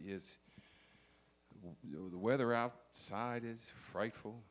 is, the weather outside is frightful.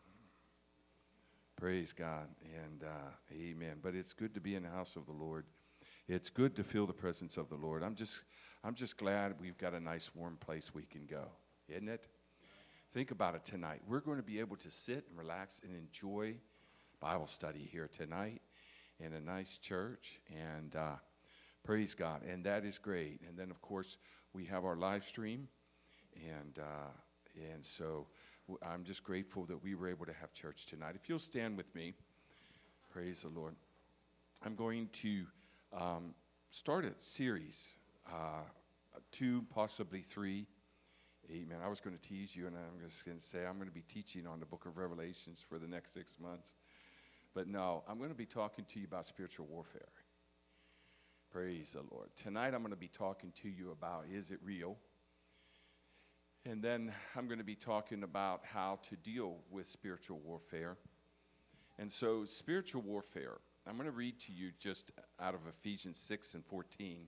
Praise God, and amen. But it's good to be in the house of the Lord. It's good to feel the presence of the Lord. I'm just glad we've got a nice warm place we can go, isn't it? Think about it tonight. We're going to be able to sit and relax and enjoy Bible study here tonight in a nice church, and praise God, and that is great. And then, of course, we have our live stream, and so I'm just grateful that we were able to have church tonight. If you'll stand with me, praise the Lord. I'm going to start a series, 2, possibly 3. Amen. I was going to tease you, and I'm just going to say I'm going to be teaching on the book of Revelations for the next 6 months. But no, I'm going to be talking to you about spiritual warfare. Praise the Lord. Tonight I'm going to be talking to you about, is it real? And then I'm going to be talking about how to deal with spiritual warfare. And so spiritual warfare, I'm going to read to you just out of Ephesians 6 and 14.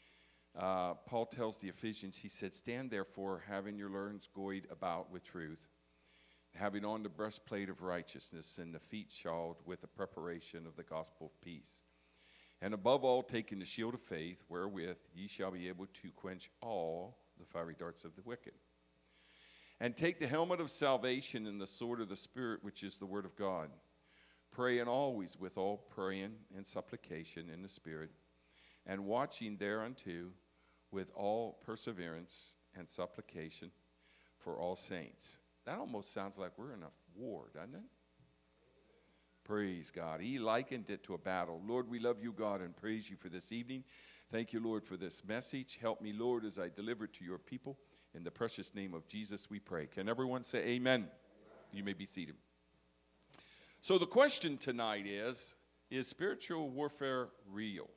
Paul tells the Ephesians, he said, "Stand therefore, having your loins girded about with truth, having on the breastplate of righteousness, and the feet shod with the preparation of the gospel of peace. And above all, taking the shield of faith, wherewith ye shall be able to quench all the fiery darts of the wicked. And take the helmet of salvation and the sword of the Spirit, which is the word of God. Praying always with all praying and supplication in the Spirit, and watching thereunto with all perseverance and supplication for all saints." That almost sounds like we're in a war, doesn't it? Praise God. He likened it to a battle. Lord, we love you, God, and praise you for this evening. Thank you, Lord, for this message. Help me, Lord, as I deliver it to your people. In the precious name of Jesus, we pray. Can everyone say amen? Amen. You may be seated. So the question tonight is spiritual warfare real?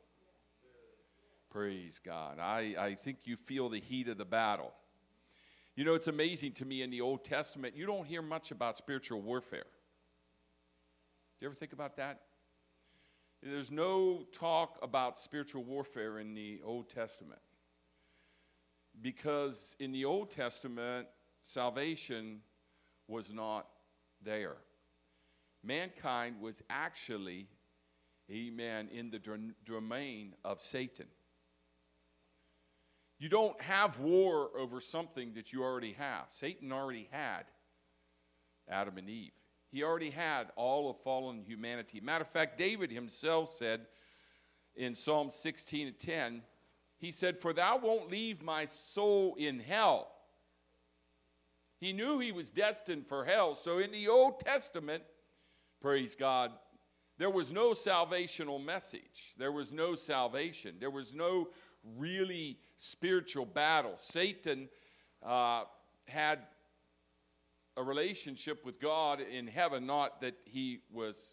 Praise God. I think you feel the heat of the battle. You know, it's amazing to me in the Old Testament, you don't hear much about spiritual warfare. Do you ever think about that? There's no talk about spiritual warfare in the Old Testament. Because in the Old Testament, salvation was not there. Mankind was actually, amen, in the domain of Satan. You don't have war over something that you already have. Satan already had Adam and Eve. He already had all of fallen humanity. Matter of fact, David himself said in Psalm 16:10, he said, "For thou won't leave my soul in hell." He knew he was destined for hell. So in the Old Testament, praise God, there was no salvational message. There was no salvation. There was no really spiritual battle. Satan had a relationship with God in heaven, not that he was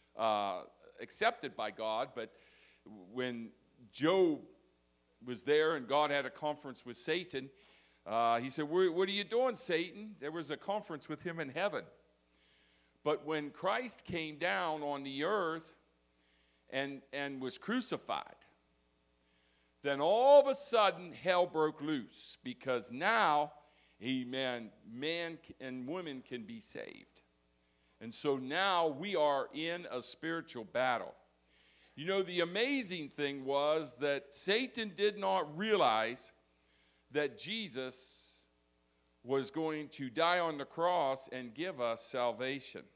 accepted by God, but when Job was there and God had a conference with Satan, he said, "What are you doing, Satan?" There was a conference with him in heaven. But when Christ came down on the earth and was crucified, then all of a sudden hell broke loose, because now, amen, man and women can be saved. And so now we are in a spiritual battle. You know, the amazing thing was that Satan did not realize that Jesus was going to die on the cross and give us salvation.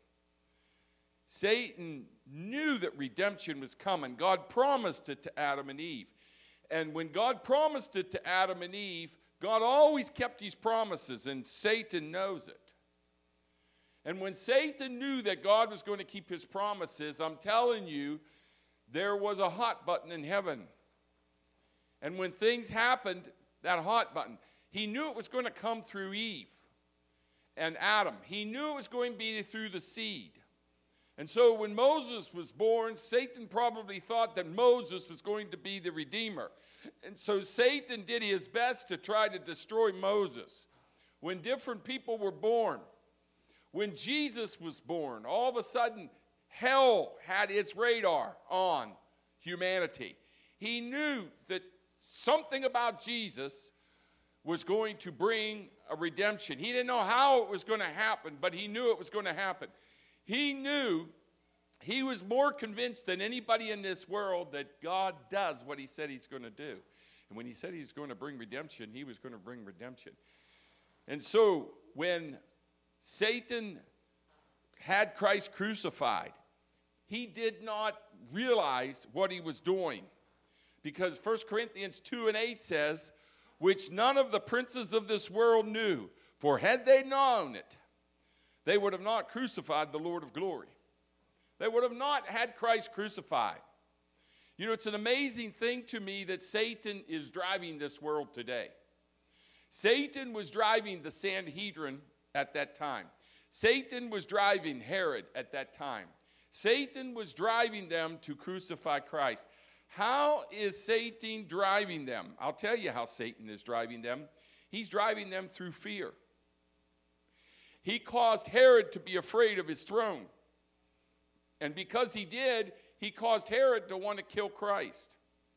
Satan knew that redemption was coming. God promised it to Adam and Eve. And when God promised it to Adam and Eve, God always kept his promises, and Satan knows it. And when Satan knew that God was going to keep his promises, I'm telling you, there was a hot button in heaven. And when things happened, that hot button, he knew it was going to come through Eve and Adam. He knew it was going to be through the seed. And so when Moses was born, Satan probably thought that Moses was going to be the Redeemer. And so Satan did his best to try to destroy Moses. When different people were born, when Jesus was born, all of a sudden, hell had its radar on humanity. He knew that something about Jesus was going to bring a redemption. He didn't know how it was going to happen, but he knew it was going to happen. He knew, he was more convinced than anybody in this world that God does what he said he's going to do. And when he said he was going to bring redemption, he was going to bring redemption. And so when Satan had Christ crucified, he did not realize what he was doing. Because 1 Corinthians 2:8 says, which none of the princes of this world knew. For had they known it, they would have not crucified the Lord of glory. They would have not had Christ crucified. You know, it's an amazing thing to me that Satan is driving this world today. Satan was driving the Sanhedrin at that time. Satan was driving Herod at that time. Satan was driving them to crucify Christ. How is Satan driving them? I'll tell you how Satan is driving them. He's driving them through fear. He caused Herod to be afraid of his throne. And because he did, he caused Herod to want to kill Christ.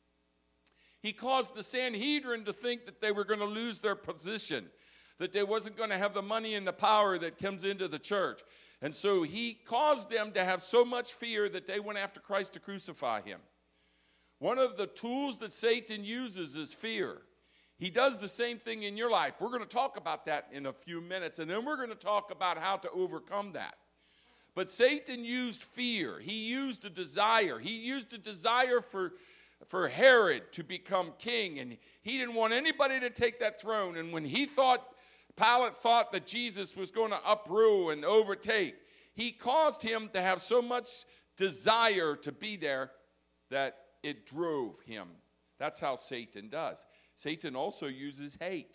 He caused the Sanhedrin to think that they were going to lose their position, that they wasn't going to have the money and the power that comes into the church. And so he caused them to have so much fear that they went after Christ to crucify him. One of the tools that Satan uses is fear. He does the same thing in your life. We're going to talk about that in a few minutes, and then we're going to talk about how to overcome that. But Satan used fear. He used a desire. He used a desire for Herod to become king, and he didn't want anybody to take that throne. And when Pilate thought that Jesus was going to uprule and overtake, he caused him to have so much desire to be there that it drove him. That's how Satan does. Satan also uses hate.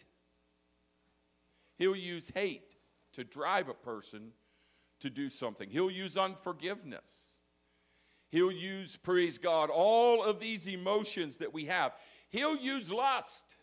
He'll use hate to drive a person to do something. He'll use unforgiveness. He'll use, praise God, all of these emotions that we have. He'll use lust.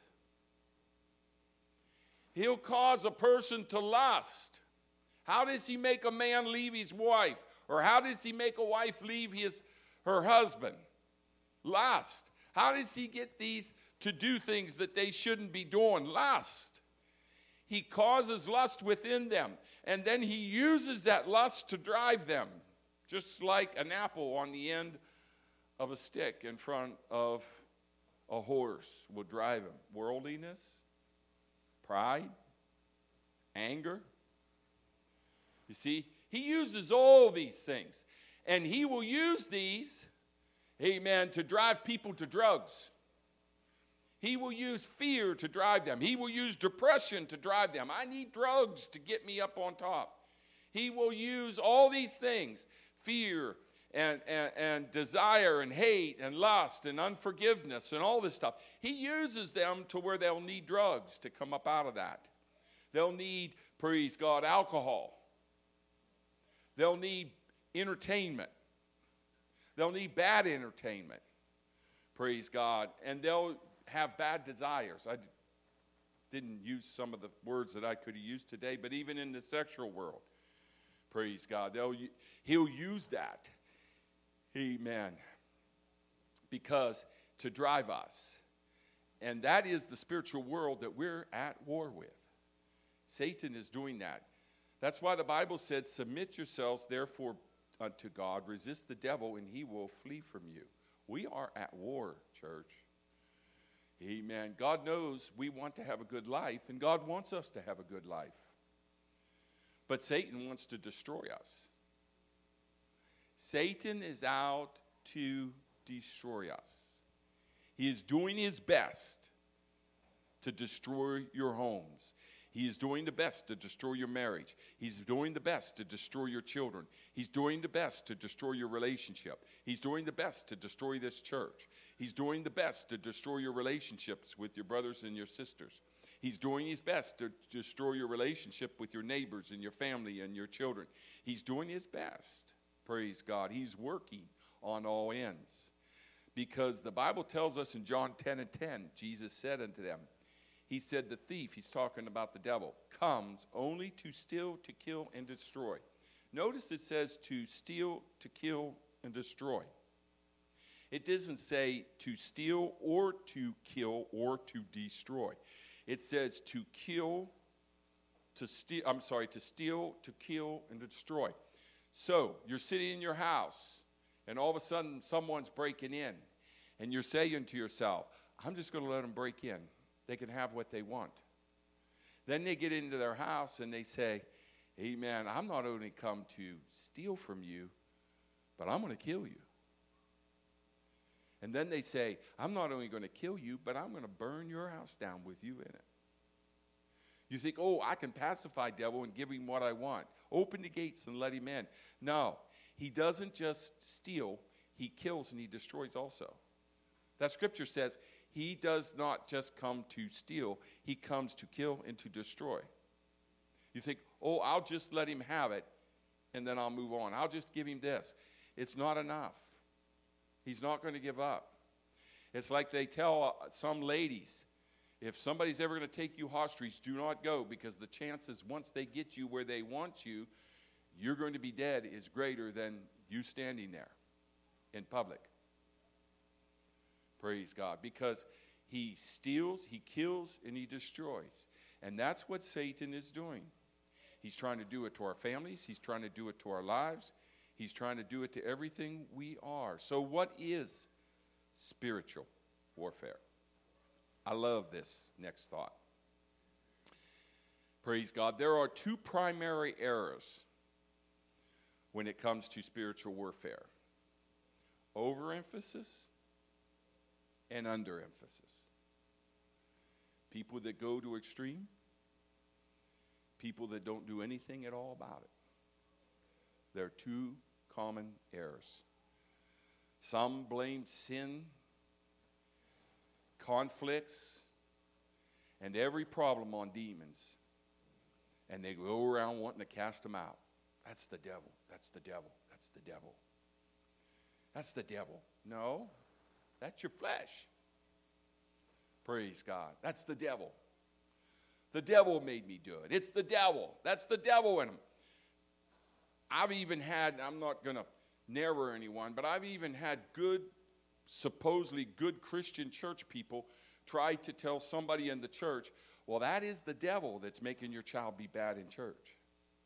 He'll cause a person to lust. How does he make a man leave his wife? Or how does he make a wife leave her husband? Lust. How does he get these to do things that they shouldn't be doing? Lust. He causes lust within them. And then he uses that lust to drive them. Just like an apple on the end of a stick in front of a horse will drive him. Worldliness, pride, anger. You see, he uses all these things. And he will use these, amen, to drive people to drugs. He will use fear to drive them. He will use depression to drive them. I need drugs to get me up on top. He will use all these things, fear and desire and hate and lust and unforgiveness and all this stuff. He uses them to where they'll need drugs to come up out of that. They'll need, praise God, alcohol. They'll need entertainment. They'll need bad entertainment, praise God, and they'll have bad desires. I didn't use some of the words that I could have used today, but even in the sexual world, praise God, he'll use that, amen, because to drive us. And that is the spiritual world that we're at war with. Satan is doing that. That's why the Bible said, submit yourselves, therefore, unto God, resist the devil, and he will flee from you. We are at war, church. Amen. God knows we want to have a good life, and God wants us to have a good life. But Satan wants to destroy us. Satan is out to destroy us. He is doing his best to destroy your homes. He is doing the best to destroy your marriage. He's doing the best to destroy your children. He's doing the best to destroy your relationship. He's doing the best to destroy this church. He's doing the best to destroy your relationships with your brothers and your sisters. He's doing his best to destroy your relationship with your neighbors and your family and your children. He's doing his best. Praise God. He's working on all ends. Because the Bible tells us in John 10:10, Jesus said unto them, he said, the thief, he's talking about the devil, comes only to steal, to kill, and destroy. Notice it says to steal, to kill, and destroy. It doesn't say to steal or to kill or to destroy. It says to steal, to kill, and to destroy. So you're sitting in your house, and all of a sudden someone's breaking in, and you're saying to yourself, I'm just going to let them break in. They can have what they want. Then they get into their house and they say, amen, I'm not only come to steal from you, but I'm going to kill you. And then they say, I'm not only going to kill you, but I'm going to burn your house down with you in it. You think, oh, I can pacify devil and give him what I want. Open the gates and let him in. No, he doesn't just steal, he kills and he destroys also. That scripture says he does not just come to steal, he comes to kill and to destroy. You think, oh, I'll just let him have it and then I'll move on. I'll just give him this. It's not enough. He's not going to give up. It's like they tell some ladies, if somebody's ever going to take you hostage, do not go, because the chances once they get you where they want you, you're going to be dead is greater than you standing there in public. Praise God. Because he steals, he kills, and he destroys. And that's what Satan is doing. He's trying to do it to our families. He's trying to do it to our lives. He's trying to do it to everything we are. So what is spiritual warfare? I love this next thought. Praise God. There are two primary errors when it comes to spiritual warfare: overemphasis and underemphasis. People that go to extreme, people that don't do anything at all about it. There are two common errors. Some blame sin, conflicts, and every problem on demons, and they go around wanting to cast them out. That's the devil. That's the devil. That's the devil. That's the devil. No, that's your flesh. Praise God. That's the devil. The devil made me do it. It's the devil. That's the devil in him. I've even had, I'm not going to narrow anyone, but I've even had supposedly good Christian church people try to tell somebody in the church, well, that is the devil that's making your child be bad in church.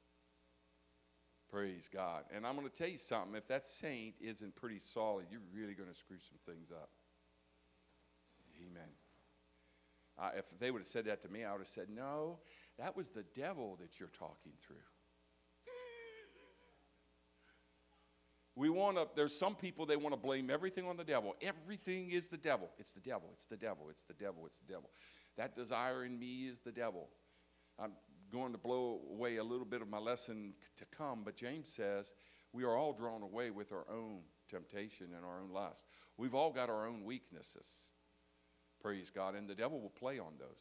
Praise God. And I'm going to tell you something. If that saint isn't pretty solid, you're really going to screw some things up. Amen. If they would have said that to me, I would have said, no, that was the devil that you're talking through. There's some people, they want to blame everything on the devil. Everything is the devil. It's the devil. It's the devil. It's the devil. It's the devil. That desire in me is the devil. I'm going to blow away a little bit of my lesson to come, but James says we are all drawn away with our own temptation and our own lust. We've all got our own weaknesses. Praise God. And the devil will play on those.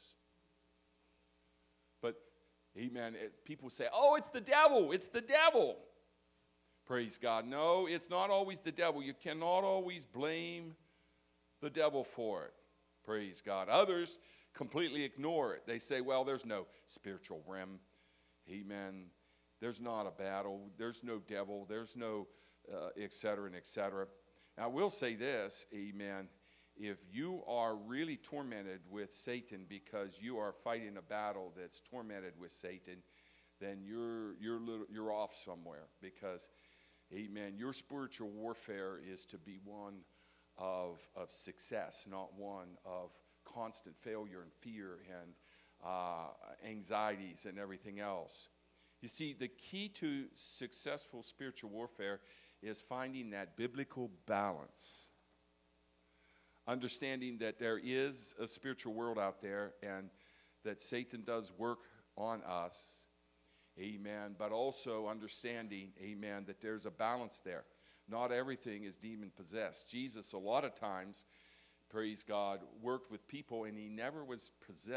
But, amen, people say, oh, it's the devil. It's the devil. Praise God. No, it's not always the devil. You cannot always blame the devil for it. Praise God. Others completely ignore it. They say, well, there's no spiritual realm. Amen. There's not a battle. There's no devil. There's no et cetera and et cetera. Now, I will say this, amen. If you are really tormented with Satan because you are fighting a battle that's tormented with Satan, then you're off somewhere, because amen, your spiritual warfare is to be one of success, not one of constant failure and fear and anxieties and everything else. You see, the key to successful spiritual warfare is finding that biblical balance. Understanding that there is a spiritual world out there and that Satan does work on us. Amen. But also understanding, amen, that there's a balance there. Not everything is demon possessed. Jesus, a lot of times, praise God, worked with people, and he never was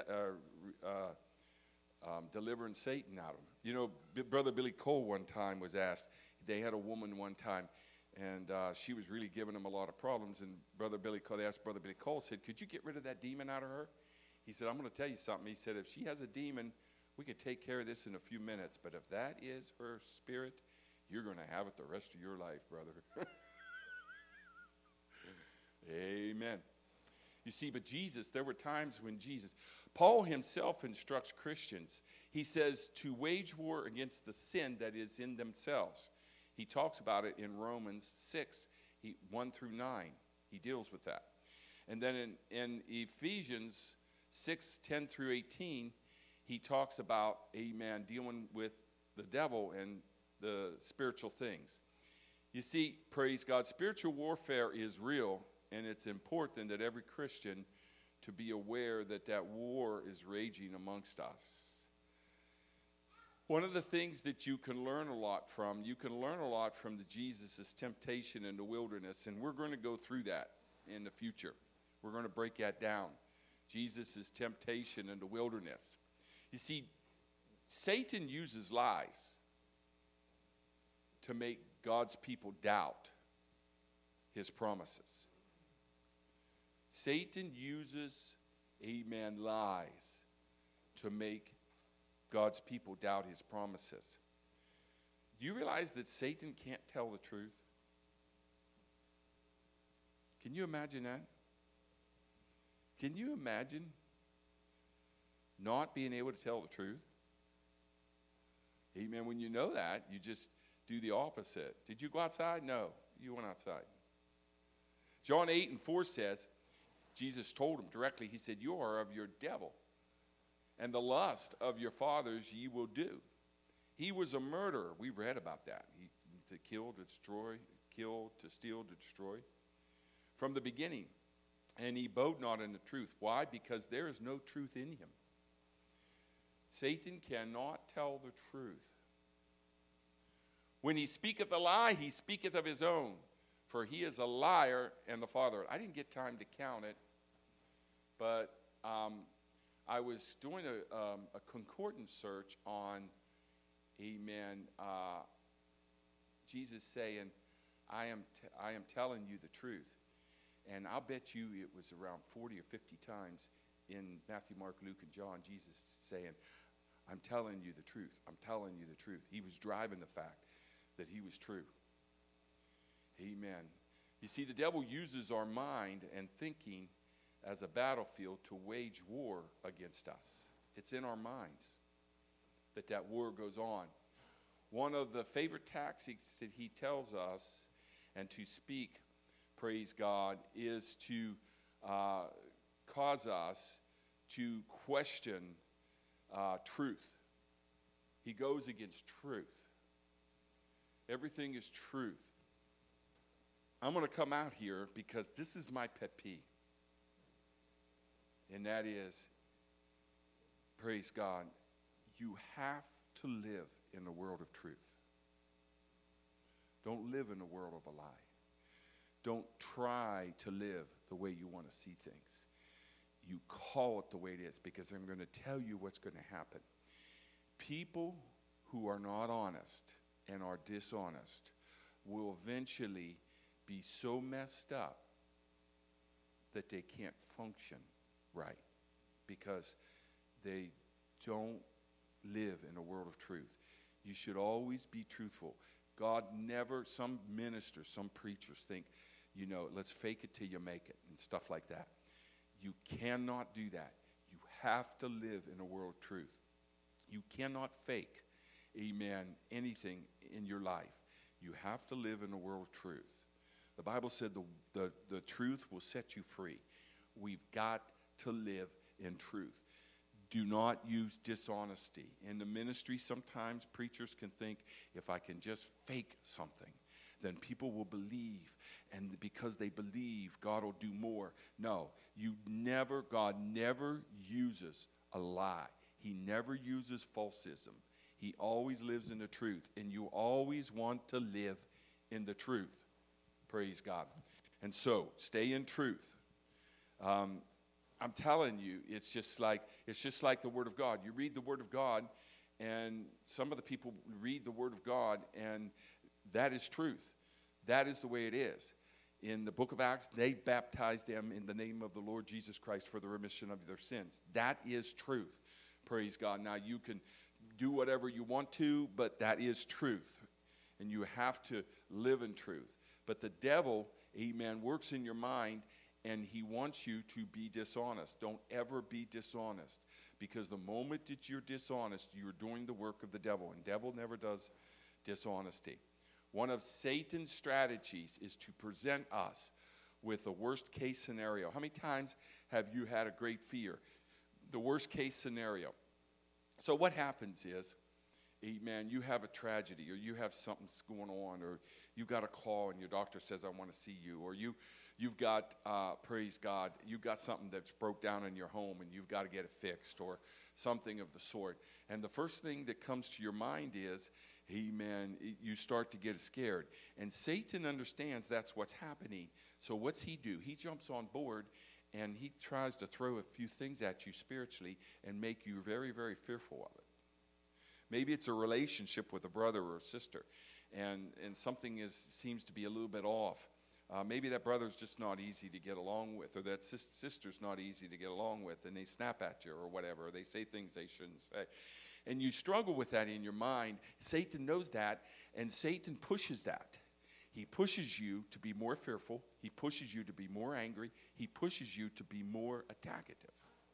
delivering Satan out of them. You know, Brother Billy Cole one time was asked, they had a woman one time, and she was really giving him a lot of problems. And they asked Brother Billy Cole, said, could you get rid of that demon out of her? He said, I'm going to tell you something. He said, if she has a demon, we can take care of this in a few minutes. But if that is her spirit, you're going to have it the rest of your life, brother. Amen. You see, but Jesus, there were times when Paul himself instructs Christians. He says to wage war against the sin that is in themselves. He talks about it in Romans 6, 1 through 9. He deals with that. And then in Ephesians 6, 10 through 18, he talks about, amen, dealing with the devil and the spiritual things. You see, praise God, spiritual warfare is real, and it's important that every Christian to be aware that that war is raging amongst us. One of the things that you can learn a lot from the Jesus' temptation in the wilderness, and we're going to go through that in the future. We're going to break that down. Jesus' temptation in the wilderness. You see, Satan uses lies to make God's people doubt his promises. Satan uses, amen, lies to make God's people doubt his promises. Do you realize that Satan can't tell the truth? Can you imagine that? Can you imagine not being able to tell the truth? Amen. When you know that, you just do the opposite. Did you go outside? No, you went outside. John 8 and 4 says, Jesus told him directly, he said, you are of your devil, and the lust of your fathers ye will do. He was a murderer. We read about that. He to kill, to destroy, kill, to steal, to destroy. From the beginning. And he abode not in the truth. Why? Because there is no truth in him. Satan cannot tell the truth. When he speaketh a lie, he speaketh of his own. For he is a liar and the father. I didn't get time to count it. But I was doing a concordance search on, amen, Jesus saying, I am telling you the truth. And I'll bet you it was around 40 or 50 times in Matthew, Mark, Luke, and John, Jesus saying, I'm telling you the truth. I'm telling you the truth. He was driving the fact that he was true. Amen. You see, the devil uses our mind and thinking as a battlefield to wage war against us. It's in our minds that war goes on. One of the favorite tactics that he tells us and to speak, praise God, is to cause us to question truth. He goes against truth. Everything is truth. I'm going to come out here because this is my pet peeve. And that is, praise God, you have to live in a world of truth. Don't live in a world of a lie. Don't try to live the way you want to see things. You call it the way it is, because I'm going to tell you what's going to happen. People who are not honest and are dishonest will eventually be so messed up that they can't function right, because they don't live in a world of truth. You should always be truthful. God never, some ministers, some preachers think, let's fake it till you make it and stuff like that. You cannot do that. You have to live in a world of truth. You cannot fake, amen, anything in your life. You have to live in a world of truth. The Bible said the truth will set you free. We've got to live in truth. Do not use dishonesty. In the ministry, sometimes preachers can think, if I can just fake something, then people will believe. And because they believe, God will do more. No, God never uses a lie. He never uses falsism. He always lives in the truth. And you always want to live in the truth. Praise God. And so, stay in truth. I'm telling you, it's just like the Word of God. You read the Word of God, and some of the people read the Word of God, and that is truth. That is the way it is. In the book of Acts, they baptized them in the name of the Lord Jesus Christ for the remission of their sins. That is truth. Praise God. Now, you can do whatever you want to, but that is truth. And you have to live in truth. But the devil, amen, works in your mind, And he wants you to be dishonest. Don't ever be dishonest. Because the moment that you're dishonest, you're doing the work of the devil. And devil never does dishonesty. One of Satan's strategies is to present us with the worst case scenario. How many times have you had a great fear? The worst case scenario. So what happens is, amen, you have a tragedy, or you have something going on, or you got a call and your doctor says, I want to see you, or you've got, praise God, you've got something that's broke down in your home and you've got to get it fixed, or something of the sort. And the first thing that comes to your mind is, amen, you start to get scared. And Satan understands that's what's happening. So what's he do? He jumps on board and he tries to throw a few things at you spiritually and make you very, very fearful of it. Maybe it's a relationship with a brother or a sister, and something seems to be a little bit off. Maybe that brother's just not easy to get along with, or that sister's not easy to get along with, and they snap at you or whatever, or they say things they shouldn't say. And you struggle with that in your mind. Satan knows that, and Satan pushes that. He pushes you to be more fearful. He pushes you to be more angry. He pushes you to be more attackative.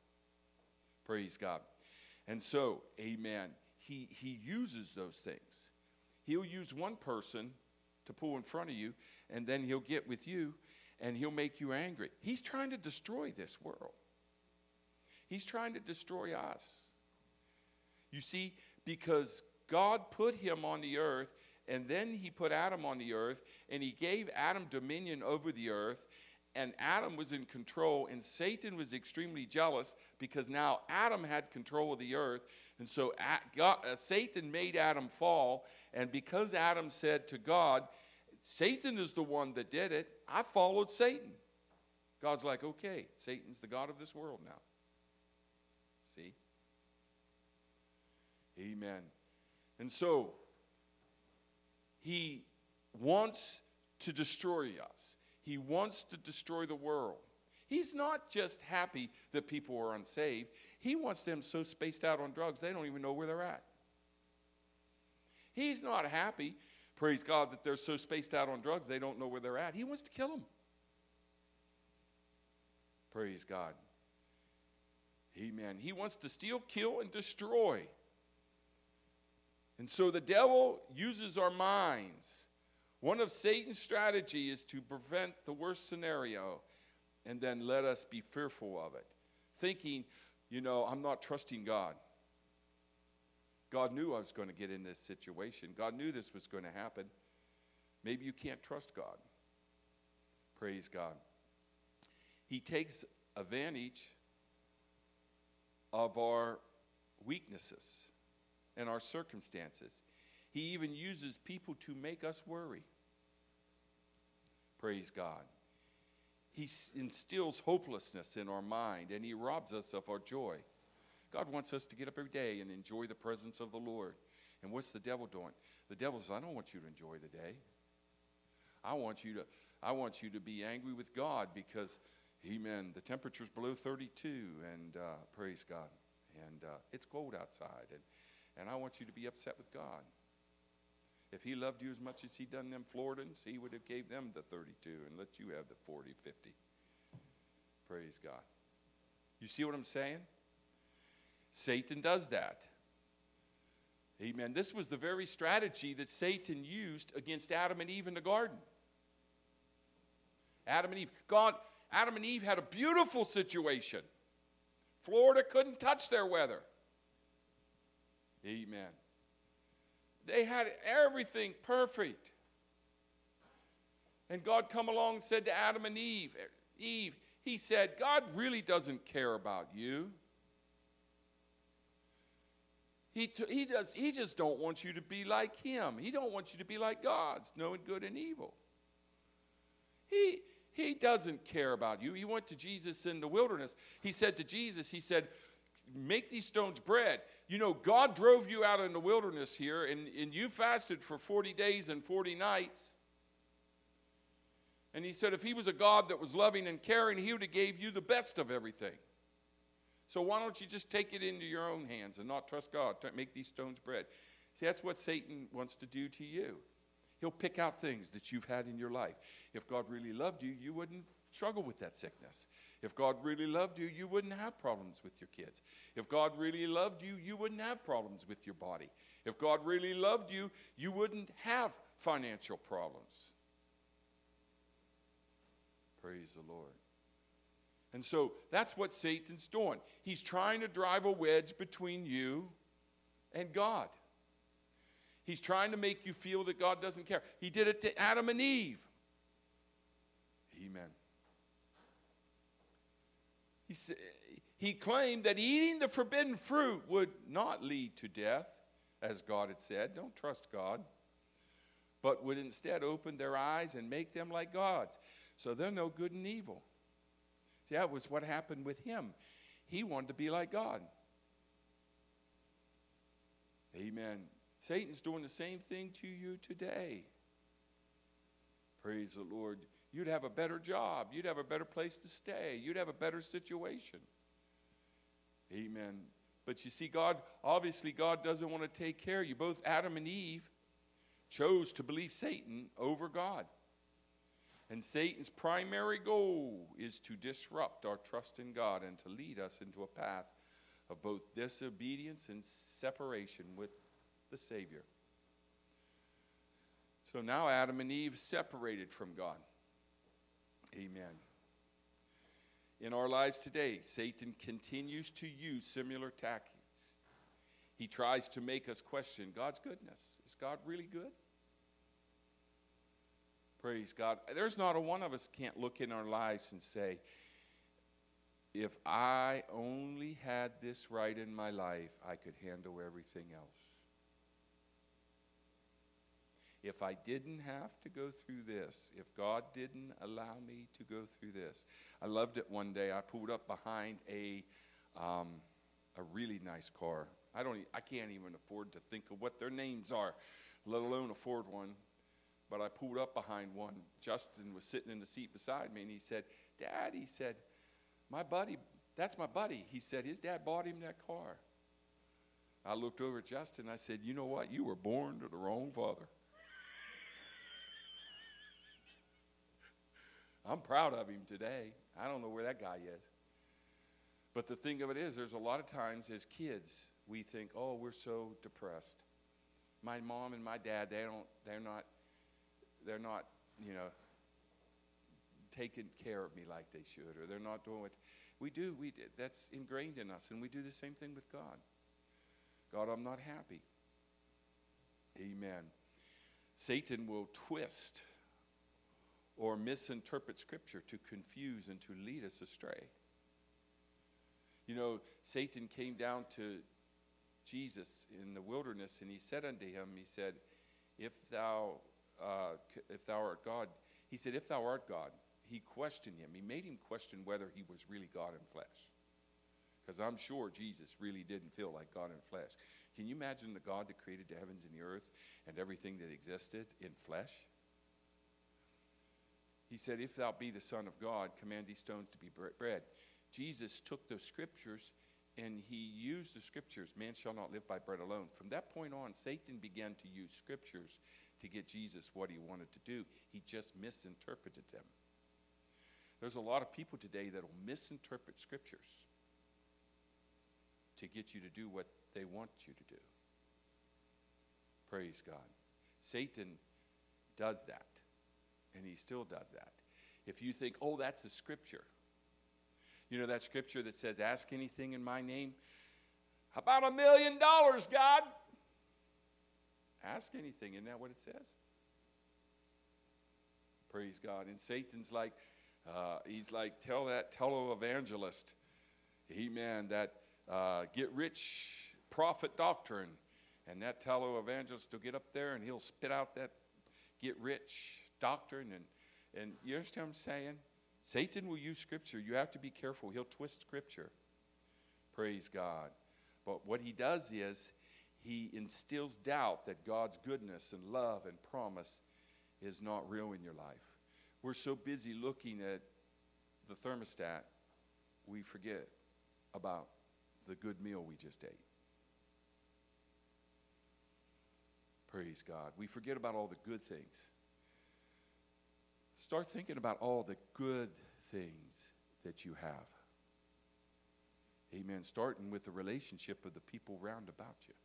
Praise God. And so, amen, he uses those things. He'll use one person to pull in front of you, and then he'll get with you, and he'll make you angry. He's trying to destroy this world. He's trying to destroy us. You see, because God put him on the earth, and then he put Adam on the earth, and he gave Adam dominion over the earth, and Adam was in control, and Satan was extremely jealous because now Adam had control of the earth, and so Satan made Adam fall, and because Adam said to God, Satan is the one that did it, I followed Satan. God's like, okay, Satan's the god of this world now. See? Amen. And so, he wants to destroy us. He wants to destroy the world. He's not just happy that people are unsaved. He wants them so spaced out on drugs, they don't even know where they're at. He's not happy, praise God, that they're so spaced out on drugs, they don't know where they're at. He wants to kill them. Praise God. Amen. He wants to steal, kill, and destroy. And so the devil uses our minds. One of Satan's strategy is to prevent the worst scenario and then let us be fearful of it. Thinking, I'm not trusting God. God knew I was going to get in this situation. God knew this was going to happen. Maybe you can't trust God. Praise God. He takes advantage of our weaknesses and our circumstances. He even uses people to make us worry. Praise God. He instills hopelessness in our mind, and he robs us of our joy. God wants us to get up every day and enjoy the presence of the Lord. And what's the devil doing? The devil says, I don't want you to enjoy the day. I want you to be angry with God because, amen, the temperature's below 32, and praise God. And it's cold outside, and I want you to be upset with God. If he loved you as much as he done them Floridans, he would have gave them the 32 and let you have the 40, 50. Praise God. You see what I'm saying? Satan does that. Amen. This was the very strategy that Satan used against Adam and Eve in the garden. Adam and Eve had a beautiful situation. Florida couldn't touch their weather. Amen. They had everything perfect. And God come along and said to Adam and Eve, he said, God really doesn't care about you. He just don't want you to be like him. He don't want you to be like God's, knowing good and evil. He doesn't care about you. He went to Jesus in the wilderness. He said to Jesus, make these stones bread. God drove you out in the wilderness here, and you fasted for 40 days and 40 nights. And he said if he was a God that was loving and caring, he would have gave you the best of everything. So why don't you just take it into your own hands and not trust God to make these stones bread? See, that's what Satan wants to do to you. He'll pick out things that you've had in your life. If God really loved you, you wouldn't struggle with that sickness. If God really loved you, you wouldn't have problems with your kids. If God really loved you, you wouldn't have problems with your body. If God really loved you, you wouldn't have financial problems. Praise the Lord. And so that's what Satan's doing. He's trying to drive a wedge between you and God. He's trying to make you feel that God doesn't care. He did it to Adam and Eve. Amen. He claimed that eating the forbidden fruit would not lead to death, as God had said. Don't trust God. But would instead open their eyes and make them like gods. So they're no good and evil. See, that was what happened with him. He wanted to be like God. Amen. Satan's doing the same thing to you today. Praise the Lord. You'd have a better job. You'd have a better place to stay. You'd have a better situation. Amen. But you see, God doesn't want to take care of you. Both Adam and Eve chose to believe Satan over God. And Satan's primary goal is to disrupt our trust in God and to lead us into a path of both disobedience and separation with the Savior. So now Adam and Eve separated from God. Amen. In our lives today, Satan continues to use similar tactics. He tries to make us question God's goodness. Is God really good? Praise God. There's not a one of us can't look in our lives and say, if I only had this right in my life, I could handle everything else. If I didn't have to go through this, if God didn't allow me to go through this. I loved it one day. I pulled up behind a really nice car. I can't even afford to think of what their names are, let alone afford one. But I pulled up behind one. Justin was sitting in the seat beside me, and he said, Dad, he said, my buddy, that's my buddy. He said, his dad bought him that car. I looked over at Justin, and I said, you know what? You were born to the wrong father. I'm proud of him today. I don't know where that guy is. But the thing of it is, there's a lot of times as kids, we think, oh, we're so depressed. My mom and my dad, they're not, taking care of me like they should, or they're not doing what we do. That's ingrained in us, and we do the same thing with God. God, I'm not happy. Amen. Satan will twist or misinterpret Scripture to confuse and to lead us astray. You know, Satan came down to Jesus in the wilderness, and he said unto him, he said, if thou art God, he said, if thou art God, he questioned him. He made him question whether he was really God in flesh. Because I'm sure Jesus really didn't feel like God in flesh. Can you imagine the God that created the heavens and the earth and everything that existed in flesh? He said, if thou be the Son of God, command these stones to be bread. Jesus took those scriptures and he used the scriptures, man shall not live by bread alone. From that point on, Satan began to use scriptures to get Jesus what he wanted to do. He just misinterpreted them. There's a lot of people today that will misinterpret scriptures to get you to do what they want you to do. Praise God. Satan does that. And he still does that. If you think, oh, that's a scripture. You know that scripture that says, ask anything in my name? How about $1 million, God? Ask anything. Isn't that what it says? Praise God. And Satan's like, he's like, tell that televangelist, amen, that get rich prophet doctrine. And that televangelist will get up there and he'll spit out that get rich doctrine. And you understand what I'm saying? Satan will use scripture. You have to be careful. He'll twist scripture. Praise God. But what he does is he instills doubt that God's goodness and love and promise is not real in your life. We're so busy looking at the thermostat, we forget about the good meal we just ate. Praise God. We forget about all the good things. Start thinking about all the good things that you have. Amen. Starting with the relationship of the people round about you.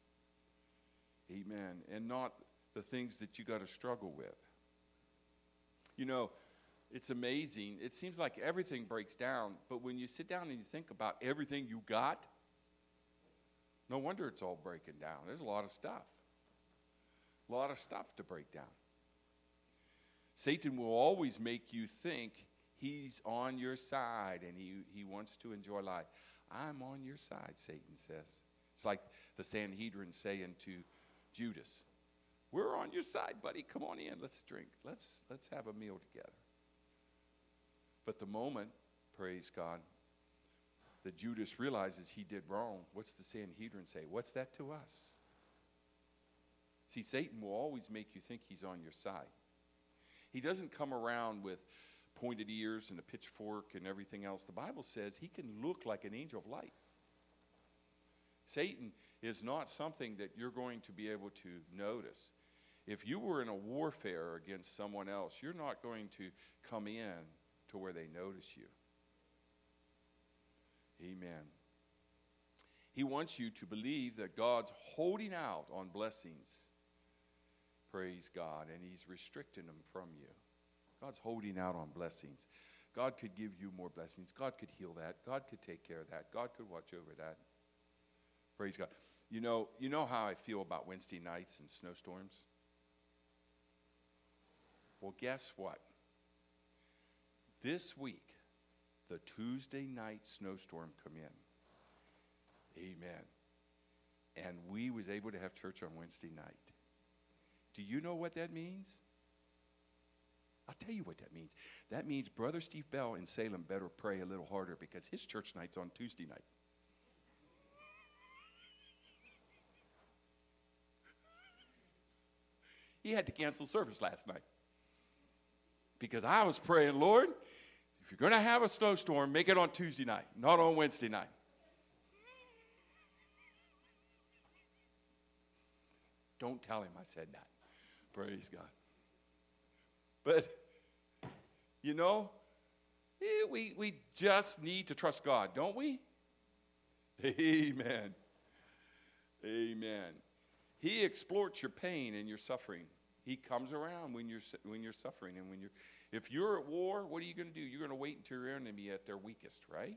Amen. And not the things that you got to struggle with. You know, it's amazing. It seems like everything breaks down, but when you sit down and you think about everything you got, no wonder it's all breaking down. There's a lot of stuff. A lot of stuff to break down. Satan will always make you think he's on your side and he wants to enjoy life. I'm on your side, Satan says. It's like the Sanhedrin saying to Judas, we're on your side, buddy. Come on in. Let's drink. Let's have a meal together. But the moment, praise God, that Judas realizes he did wrong, what's the Sanhedrin say? What's that to us? See, Satan will always make you think he's on your side. He doesn't come around with pointed ears and a pitchfork and everything else. The Bible says he can look like an angel of light. Satan is not something that you're going to be able to notice. If you were in a warfare against someone else, you're not going to come in to where they notice you. Amen. He wants you to believe that God's holding out on blessings. Praise God. And he's restricting them from you. God's holding out on blessings. God could give you more blessings. God could heal that. God could take care of that. God could watch over that. Praise God. You know how I feel about Wednesday nights and snowstorms? Well, guess what? This week, the Tuesday night snowstorm come in. Amen. And we was able to have church on Wednesday night. Do you know what that means? I'll tell you what that means. That means Brother Steve Bell in Salem better pray a little harder because his church night's on Tuesday night. He had to cancel service last night because I was praying, Lord, if you're going to have a snowstorm, make it on Tuesday night, not on Wednesday night. Don't tell him I said that. Praise God. But, we just need to trust God, don't we? Amen. Amen. He exploits your pain and your suffering. He comes around when you're suffering and if you're at war, what are you going to do? You're going to wait until your enemy at their weakest, right?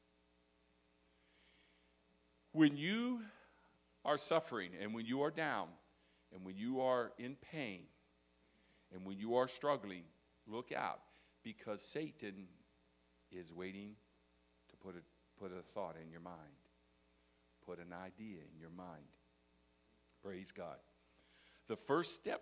When you are suffering and when you are down and when you are in pain and when you are struggling, look out because Satan is waiting to put a thought in your mind, put an idea in your mind. Praise God. The first step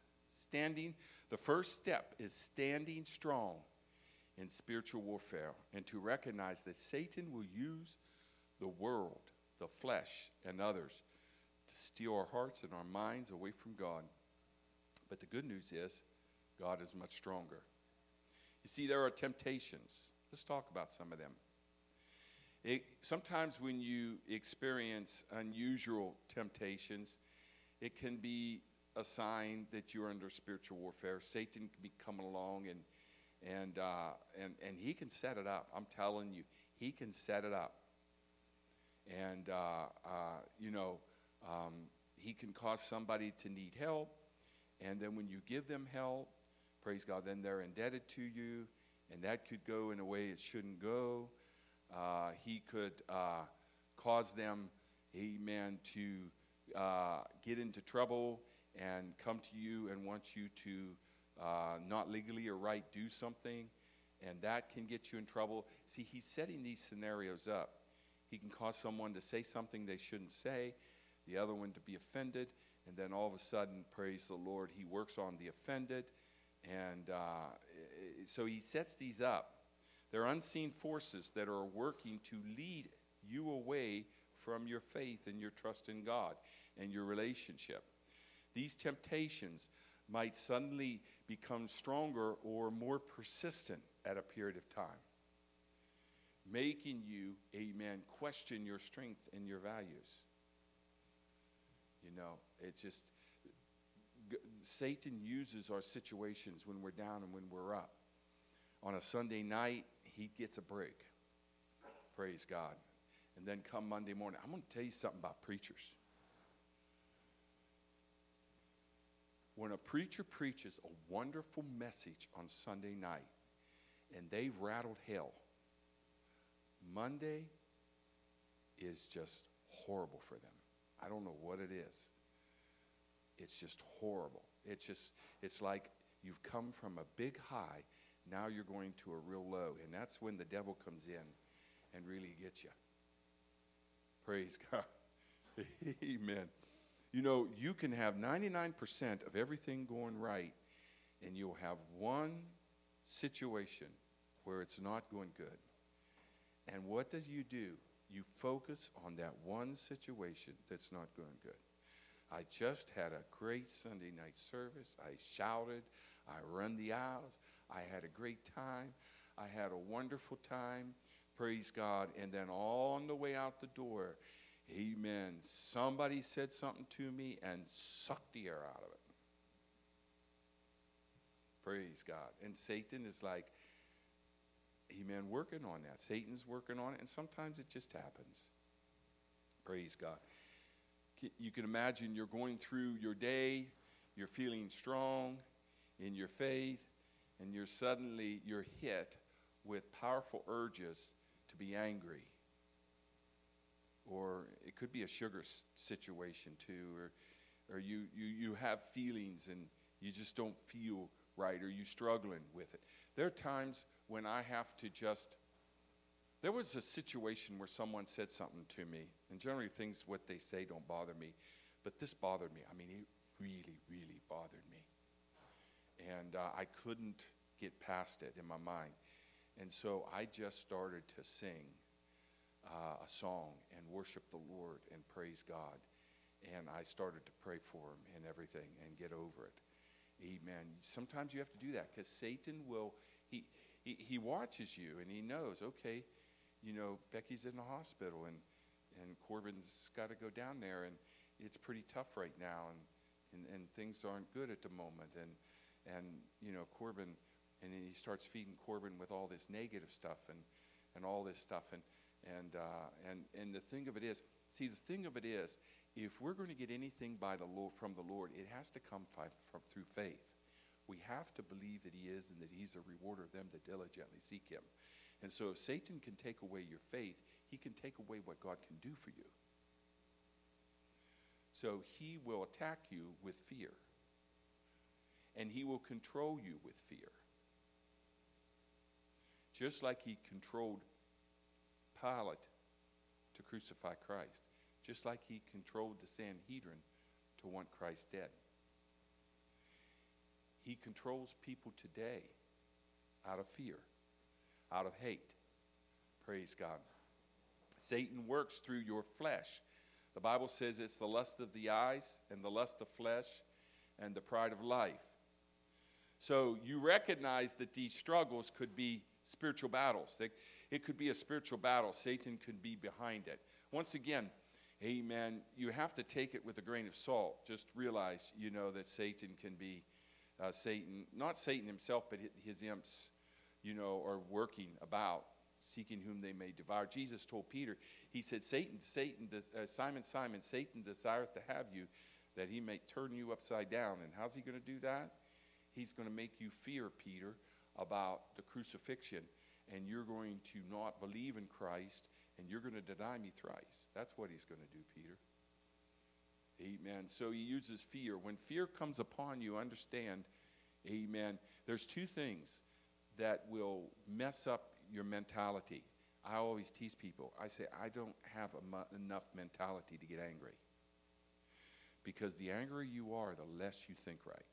is standing strong in spiritual warfare and to recognize that Satan will use the world, the flesh, and others to steal our hearts and our minds away from God. But the good news is God is much stronger. You see, there are temptations. Let's talk about some of them. Sometimes when you experience unusual temptations, it can be a sign that you're under spiritual warfare. Satan can be coming along and he can set it up. I'm telling you, he can set it up. And he can cause somebody to need help, and then when you give them help, praise God, then they're indebted to you, and that could go in a way it shouldn't go. He could cause them, amen, to get into trouble and come to you and want you to not legally or right do something, and that can get you in trouble. See, he's setting these scenarios up. He can cause someone to say something they shouldn't say, the other one to be offended, and then all of a sudden, praise the Lord, he works on the offended, and so he sets these up. They're unseen forces that are working to lead you away from your faith and your trust in God and your relationship. These temptations might suddenly become stronger or more persistent at a period of time, making you, amen, question your strength and your values. Satan uses our situations when we're down and when we're up. on a Sunday night, he gets a break. Praise God. And then come Monday morning, I'm going to tell you something about preachers. When a preacher preaches a wonderful message on Sunday night and they've rattled hell, Monday is just horrible for them. I don't know what it is. It's just horrible. It's like you've come from a big high, now you're going to a real low, and that's when the devil comes in and really gets you. Praise God. Amen. You know, you can have 99% of everything going right, and you'll have one situation where it's not going good. And what do? You focus on that one situation that's not going good. I just had a great Sunday night service. I shouted. I run the aisles. I had a great time. I had a wonderful time. Praise God. And then on the way out the door, amen, somebody said something to me and sucked the air out of it. Praise God. And Satan is like, amen, working on that. Satan's working on it, and sometimes it just happens. Praise God. You can imagine you're going through your day, you're feeling strong in your faith, and you're hit with powerful urges to be angry. Or it could be a sugar situation too, or you have feelings and you just don't feel right, or you're struggling with it. There are times when I have to there was a situation where someone said something to me, and generally things, what they say don't bother me, but this bothered me. I mean, it really, really bothered me. And I couldn't get past it in my mind. And so I just started to sing a song and worship the Lord and praise God. And I started to pray for him and everything and get over it. Amen. Sometimes you have to do that because Satan will, he watches you and he knows, okay, you know, Becky's in the hospital and Corbin's got to go down there and it's pretty tough right now and things aren't good at the moment. And you know, Corbin, and then he starts feeding Corbin with all this negative stuff and all this stuff. And the thing of it is, if we're going to get anything from the Lord, it has to come through faith. We have to believe that he is and that he's a rewarder of them that diligently seek him. And so if Satan can take away your faith, he can take away what God can do for you. So he will attack you with fear. And he will control you with fear. Just like he controlled Pilate to crucify Christ. Just like he controlled the Sanhedrin to want Christ dead. He controls people today out of fear, out of hate. Praise God. Satan works through your flesh. The Bible says it's the lust of the eyes and the lust of flesh and the pride of life. So you recognize that these struggles could be spiritual battles. It could be a spiritual battle. Satan could be behind it. Once again, amen, you have to take it with a grain of salt. Just realize, you know, that Satan can be Satan, not Satan himself, but his imps, you know, are working about, seeking whom they may devour. Jesus told Peter, he said, Simon, Simon, Satan desireth to have you, that he may turn you upside down. And how's he going to do that? He's going to make you fear, Peter, about the crucifixion, and you're going to not believe in Christ, and you're going to deny me thrice. That's what he's going to do, Peter. Amen. So he uses fear. When fear comes upon you, understand, amen, there's two things that will mess up your mentality. I always tease people. I say, I don't have enough mentality to get angry. Because the angrier you are, the less you think right.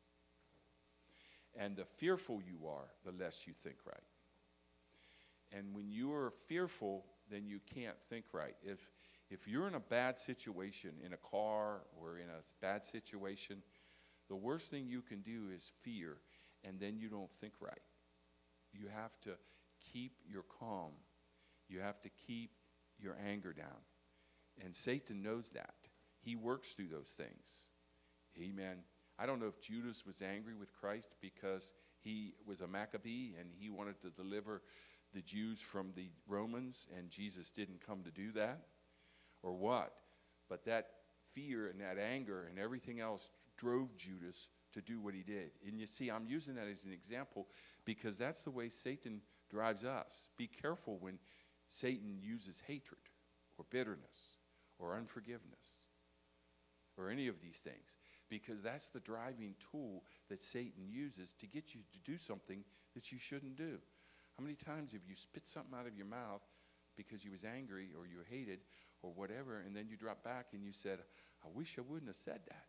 And the fearful you are, the less you think right. And when you are fearful, then you can't think right. If you're in a bad situation, in a car or in a bad situation, the worst thing you can do is fear, and then you don't think right. You have to keep your calm. You have to keep your anger down. And Satan knows that. He works through those things. Amen. I don't know if Judas was angry with Christ because he was a Maccabee, and he wanted to deliver the Jews from the Romans, and Jesus didn't come to do that, or what? But that fear and that anger and everything else drove Judas to do what he did. And you see, I'm using that as an example because that's the way Satan drives us. Be careful when Satan uses hatred or bitterness or unforgiveness or any of these things, because that's the driving tool that Satan uses to get you to do something that you shouldn't do. How many times have you spit something out of your mouth because you was angry or you hated or whatever, and then you drop back and you said, I wish I wouldn't have said that.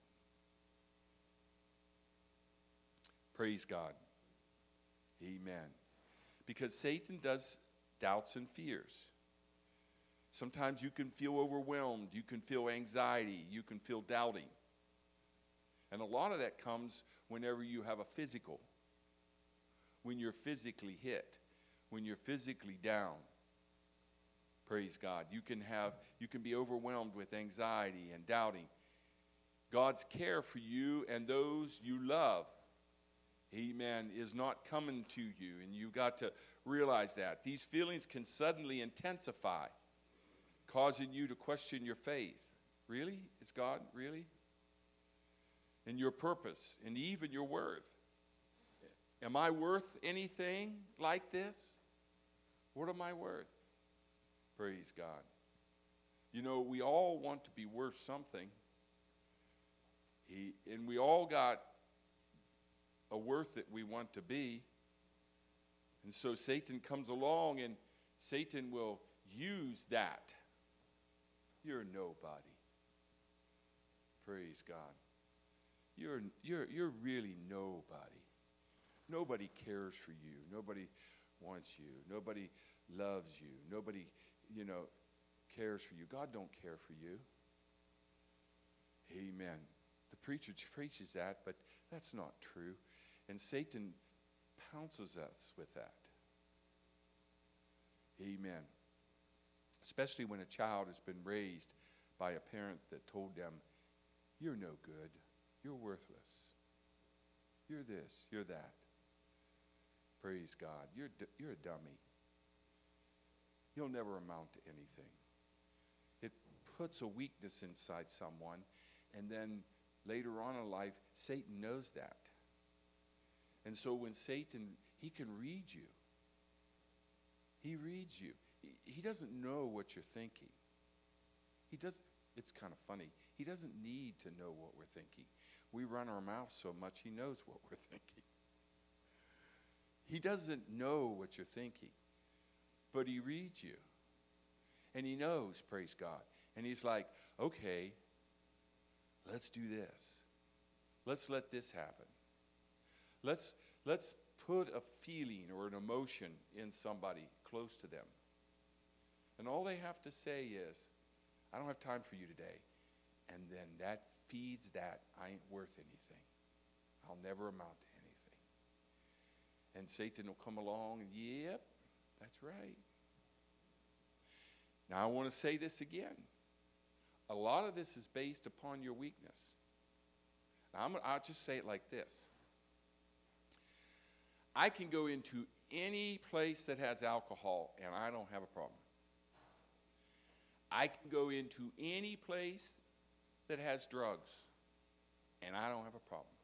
Praise God. Amen. Because Satan does doubts and fears. Sometimes you can feel overwhelmed. You can feel anxiety. You can feel doubting. And a lot of that comes whenever you have a physical. When you're physically hit. When you're physically down. Praise God. You can be overwhelmed with anxiety and doubting. God's care for you and those you love, amen, is not coming to you. And you've got to realize that. These feelings can suddenly intensify, causing you to question your faith. Really? Is God really? And your purpose and even your worth. Am I worth anything like this? What am I worth? Praise God. You know, we all want to be worth something. And we all got a worth that we want to be. And so Satan comes along and Satan will use that. You're nobody. Praise God. You're really nobody. Nobody cares for you. Nobody wants you. Nobody loves you. Nobody, cares for you. God don't care for you. Amen. The preacher preaches that, but that's not true. And Satan pounces us with that. Amen. Especially when a child has been raised by a parent that told them, you're no good. You're worthless. You're this. You're that. Praise God. You're a dummy. You'll never amount to anything. It puts a weakness inside someone, and then later on in life, Satan knows that. And so when Satan, he can read you. He reads you. He doesn't know what you're thinking. It's kind of funny. He doesn't need to know what we're thinking. We run our mouth so much, he knows what we're thinking. He doesn't know what you're thinking, but he reads you. And he knows, praise God. And he's like, okay, let's do this. Let's let this happen. Let's put a feeling or an emotion in somebody close to them. And all they have to say is, I don't have time for you today. And then that feeds that, I ain't worth anything. I'll never amount to anything. And Satan will come along and, yep, that's right. Now I want to say this again. A lot of this is based upon your weakness. Now I'll just say it like this. I can go into any place that has alcohol and I don't have a problem. I can go into any place that has drugs and I don't have a problem.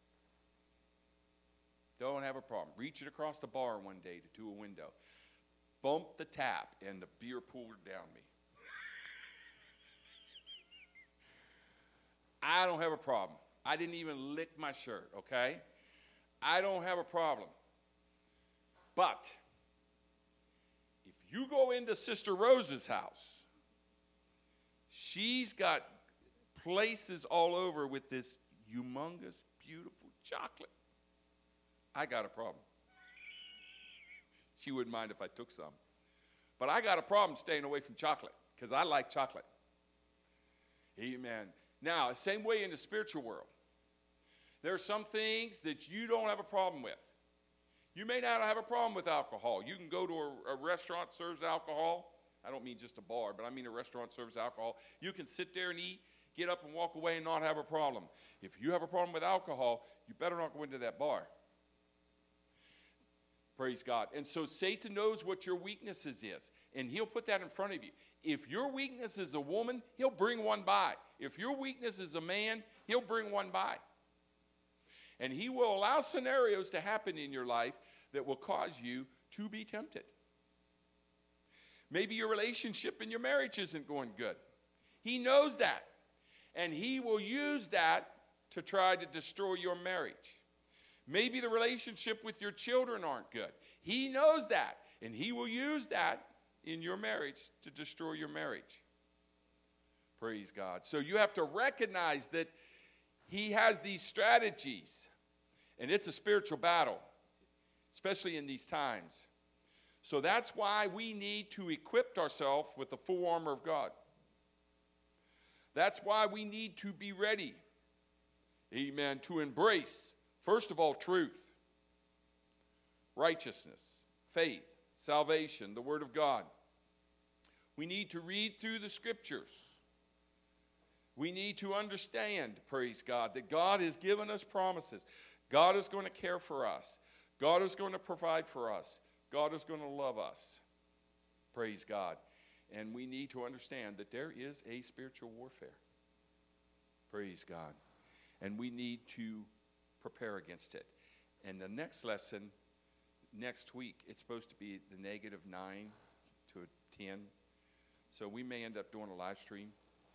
Don't have a problem. Reaching across the bar one day to a window. Bumped the tap and the beer poured down me. I don't have a problem. I didn't even lick my shirt, okay? I don't have a problem. But if you go into Sister Rose's house, she's got places all over with this humongous, beautiful chocolate. I got a problem. She wouldn't mind if I took some. But I got a problem staying away from chocolate because I like chocolate. Amen. Now, same way in the spiritual world. There are some things that you don't have a problem with. You may not have a problem with alcohol. You can go to a restaurant that serves alcohol. I don't mean just a bar, but I mean a restaurant that serves alcohol. You can sit there and eat, get up and walk away and not have a problem. If you have a problem with alcohol, you better not go into that bar. Praise God. And so Satan knows what your weaknesses is, and he'll put that in front of you. If your weakness is a woman, he'll bring one by. If your weakness is a man, he'll bring one by. And he will allow scenarios to happen in your life that will cause you to be tempted. Maybe your relationship in your marriage isn't going good. He knows that. And he will use that to try to destroy your marriage. Maybe the relationship with your children aren't good. He knows that. And he will use that in your marriage to destroy your marriage. Praise God. So you have to recognize that he has these strategies. And it's a spiritual battle, especially in these times. So that's why we need to equip ourselves with the full armor of God. That's why we need to be ready, amen, to embrace, first of all, truth, righteousness, faith, salvation, the Word of God. We need to read through the Scriptures. We need to understand, praise God, that God has given us promises. God is going to care for us. God is going to provide for us. God is going to love us. Praise God. And we need to understand that there is a spiritual warfare. Praise God. And we need to prepare against it. And the next lesson, next week, it's supposed to be the -9 to a 10. So we may end up doing a live stream.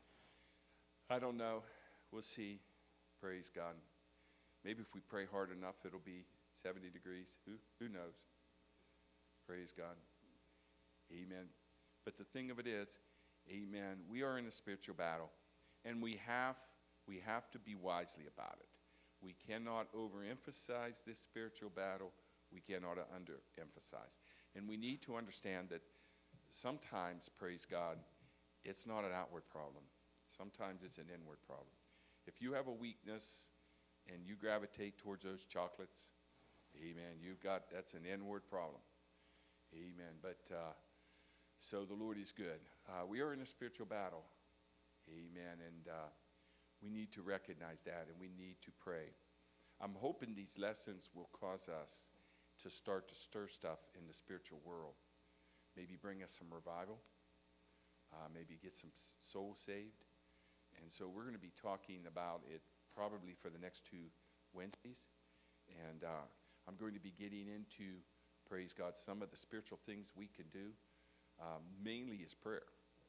I don't know. We'll see. Praise God. Maybe if we pray hard enough, it'll be 70 degrees. Who knows? Praise God. Amen. But the thing of it is, amen, we are in a spiritual battle, and we have to be wisely about it. We cannot overemphasize this spiritual battle. We cannot underemphasize. And we need to understand that sometimes, praise God, it's not an outward problem. Sometimes it's an inward problem. If you have a weakness and you gravitate towards those chocolates, amen, that's an inward problem. Amen. But so the Lord is good. We are in a spiritual battle. Amen. And we need to recognize that, and we need to pray. I'm hoping these lessons will cause us to start to stir stuff in the spiritual world. Maybe bring us some revival. Maybe get some souls saved. And so we're going to be talking about it probably for the next 2 Wednesdays. And I'm going to be getting into, praise God, some of the spiritual things we can do. Mainly is prayer.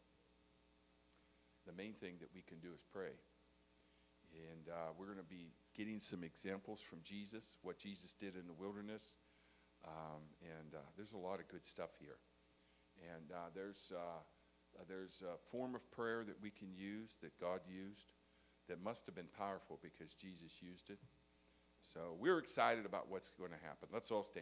The main thing that we can do is pray. And we're going to be getting some examples from Jesus, what Jesus did in the wilderness. And there's a lot of good stuff here. And there's a form of prayer that we can use, that God used, that must have been powerful because Jesus used it. So we're excited about what's going to happen. Let's all stand.